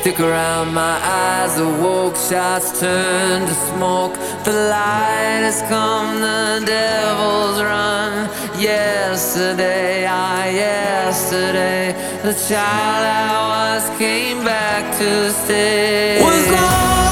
Stick around, my eyes awoke, shots turned to smoke. The light has come, the devil's run. Yesterday, the child I was came back to stay. Was gone.